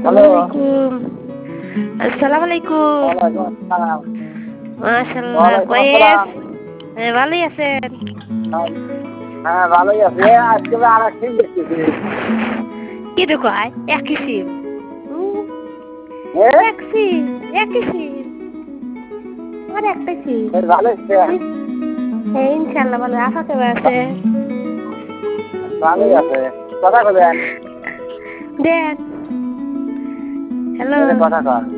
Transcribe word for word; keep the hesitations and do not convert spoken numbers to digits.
Hello. আসসালামালাইকুম। আসসালামালাইকুম। ওয়ালাইকুম আসসালাম। মাশাআল্লাহ ওয়ালাইকুম কয়েস? আসসালাম। হ্যাঁ, ভালোই আছেন? হ্যাঁ, হ্যাঁ ভালোই আছি। এই আজকে আরেক সিম দেখতেছি। কি রে কয়? একই সিম। হুম, এ? এক সিম, একই সিম। আর একটাই সিম। বেশ ভালো আছেন? হ্যাঁ, ইনশাআল্লাহ ভালো। আপা কেমন আছে? ভালোই হুম, আছে। কথা কবেন? দেন। হ্যালো। এই যে কথা কন।